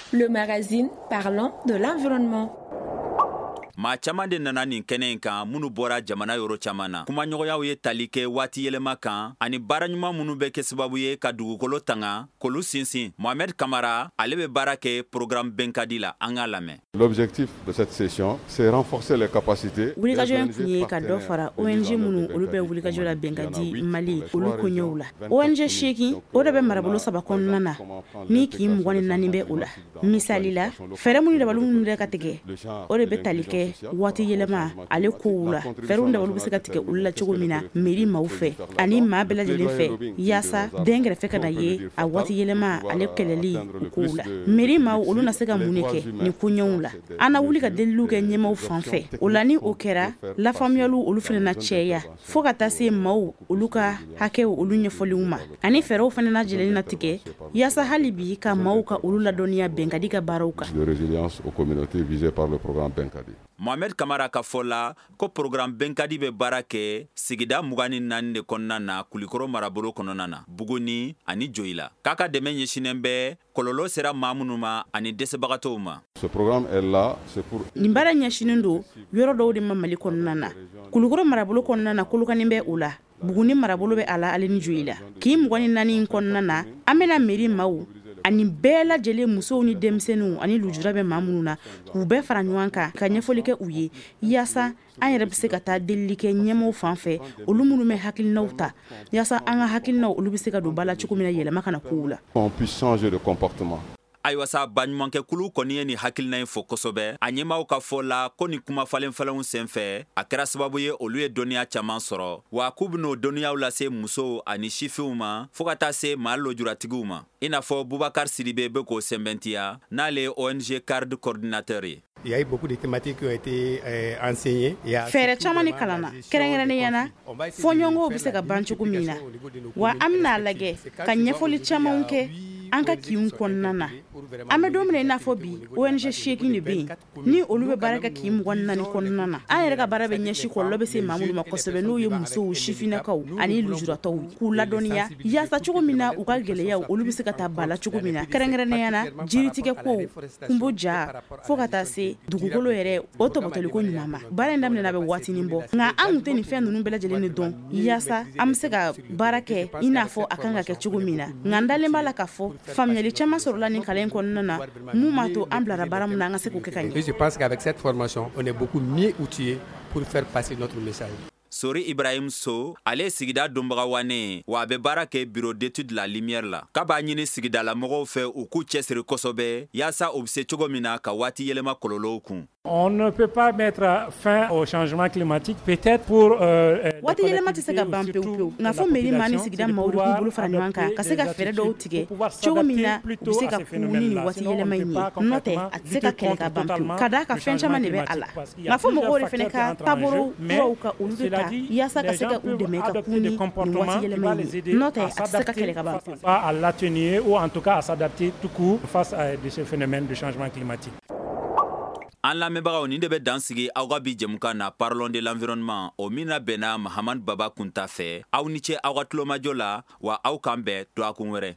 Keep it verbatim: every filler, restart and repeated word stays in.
le magazine parlant de l'environnement. Ma caman de nana nin kɛnɛ in kan minnu bɔra jamana yɔrɔ caman na. Kumaɲɔgɔnyaw ye tali kɛ waati yɛlɛma kan ani baaraɲuman minnu bɛ kɛ sababu ye ka dugukolo tanga k'olu sinsin. Mohamed Kamara ale bɛ baara kɛ programme Benkadi la, an k'a lamɛn. L'objectif de cette session, c'est renforcer les capacités. Wulikajɔ in kun ye ka dɔ fara O N G minnu olu bɛ wulikajɔ la Benkadi Mali olu koɲɛw la. O N G seegin o de bɛ marabolo saba kɔnɔna na ni k'i mugan ni naani bɛ o la. Misali la, fɛɛrɛ minnu dabali minnu bɛ ka tigɛ o de bɛ tali kɛ waati yɛlɛma ale kow la. Fɛɛrɛw dabali bɛ se ka tigɛ olu la cogo min na mairie maaw fɛ ani maa bɛɛ lajɛlen fɛ yaasa den kɛrɛfɛ ka na ye a waati yɛlɛma ale kɛlɛli o kow la. Mairie maaw olu na se ka mun de kɛ ni koɲɛw la. An na wuli ka deliliw kɛ ɲɛmaaw fan fɛ. O la ni o kɛra lafaamuyaliw olu fana na cɛya fo ka taa se maaw olu ka hakɛw olu ɲɛfɔliw ma ani fɛɛrɛw fana na lajɛlen na tigɛ yaasa hali bi ka maaw ka olu ladɔnniya Benkadi ka baaraw kan. De résilience aux communautés visées par le programme Benkadi. Mohamed Kamara ka fɔ la ko programme Benkadi bɛ baara kɛ sigida mugan ni naani de kɔnɔna na Kulikɔrɔ marabolo kɔnɔna na Buguni ani Joyila. K'a ka dɛmɛ ɲɛsinnen bɛ kɔlɔlɔ sera maa minnu ma ani dɛsɛbagatɔw ma. Ce programme est là, c'est pour nin baara ɲɛsinnen don yɔrɔ dɔw de ma Mali kɔnɔna na. Kulikɔrɔ marabolo kɔnɔna na Kolokani bɛ o la. Buguni marabolo bɛ a la ale ni Joyila. K'i mugan ni naani kɔnɔna na an bɛna mairie maaw ani bɛɛ lajɛlen musow ni denmisɛnninw ani lujura bɛ maa minnu na k'u bɛɛ fara ɲɔgɔn kan ka ɲɛfɔli kɛ u ye yaasa an yɛrɛ bɛ se ka taa delili kɛ ɲɛmaaw fan fɛ olu minnu bɛ hakilinaw ta yaasa an ka hakilinaw olu bɛ se ka don ba la cogo min na yɛlɛma kana kow la. On puisse changer de comportement. Ayiwa sa baɲumankɛkulu kɔni ye nin hakilina in fɔ kosɛbɛ a ɲɛmaaw ka fɔ la ko nin kuma falenfalenw senfɛ a kɛra sababu ye olu ye dɔnniya caman sɔrɔ wa k'u ben'o dɔnniyaw lase musow ani sifinw ma fɔɔ ka taa se maa lojuratigiw ma i n'a fɔ Bubakar Sidibe bɛ k'o sɛbɛntiya n'ale ye O N G C A R D coordinateur ye. Il y a eu beaucoup de thématiques qui ont été euh, enseignées. Fɛɛrɛ caman ni kalanna kɛrɛnkɛrɛnnenya fɔ ɲɔgɔnw bɛ se ka ban cogo min na wa an bɛna lajɛ ka ɲɛfɔli camanw kɛ an ka kiw kɔnɔna na. An bɛ don min na i n'a fɔ bi O N G seegin de bɛ yen ni olu bɛ baara kɛ k'i mugan ni naani kɔnɔna na. An yɛrɛ ka baara bɛ ɲɛsi kɔlɔlɔ bɛ se maa minnu ma kosɛbɛ n'o ye musow sifinnakaw ani lujuratɔw k'u ladɔnniya yaasa cogo min na u ka gɛlɛyaw olu bɛ se ka taa ba la cogo min na. Kɛrɛnkɛrɛnnenya na jiritigɛ kow kunbo ja fo ka taa se dugukolo yɛrɛ o tɔbɔtɔliko ɲuman ma. Baara in daminɛna bɛ waatinin bɔ nka an kun tɛ nin fɛn ninnu bɛɛ lajɛlen de dɔn yaasa an bɛ se ka baara kɛ i n'a fɔ a kan ka kɛ cogo min na. Nka n dalen b'a la k'a fɔ faamuyali caman sɔrɔla nin kalan kɔnɔna na mun m'a to an bilara baara mun na an ka se k'o kɛ ka ɲɛ. Je pense qu'avec cette formation, on est beaucoup mieux outillé pour faire passer notre message. Sori Ibrahim So ale sigida donbaga wane wa be baara kɛ bureau d'étude la lumière la k'a b'a ɲini sigida la mɔgɔw fɛ u k'u cɛsiri kosɛbɛ yaasa u bɛ se cogo min na ka waati yɛlɛma kɔlɔlɔw kun. On ne peut pas mettre fin au changement climatique peut-être pour euh, waati yɛlɛma tɛ se ka ban pewu pewu nka fɔ mairie maa ni sigida maaw de k'u bolo fara ɲɔgɔn kan ka se ka fɛɛrɛ dɔw tigɛ cogo min na u bɛ se ka kuu ni nin waati yɛlɛma in ye n'o tɛ a tɛ se ka kɛlɛ ka ban pewu ka d'a ka fɛn caman de bɛ a la nka fɔ mɔgɔw de fana ka taabolo kuraw ka olu de ta yaasa ka se ka u dɛmɛ ka kuu ni nin waati yɛlɛma in ye n'o tɛ a tɛ se ka kɛlɛ ka ban pewu. À l'atténuer ou en tout cas à s'adapter tout court face à ce phénomène de changement climatique. An lamɛnbagaw nin de bɛ dan sigi aw ka bi jɛmukan na Parlons de l'environnement o min na bɛnna Mahamadu Baba Kunta fɛ aw ni ce aw ka tulomajɔ la wa aw k'an bɛn dɔgɔkun wɛrɛ.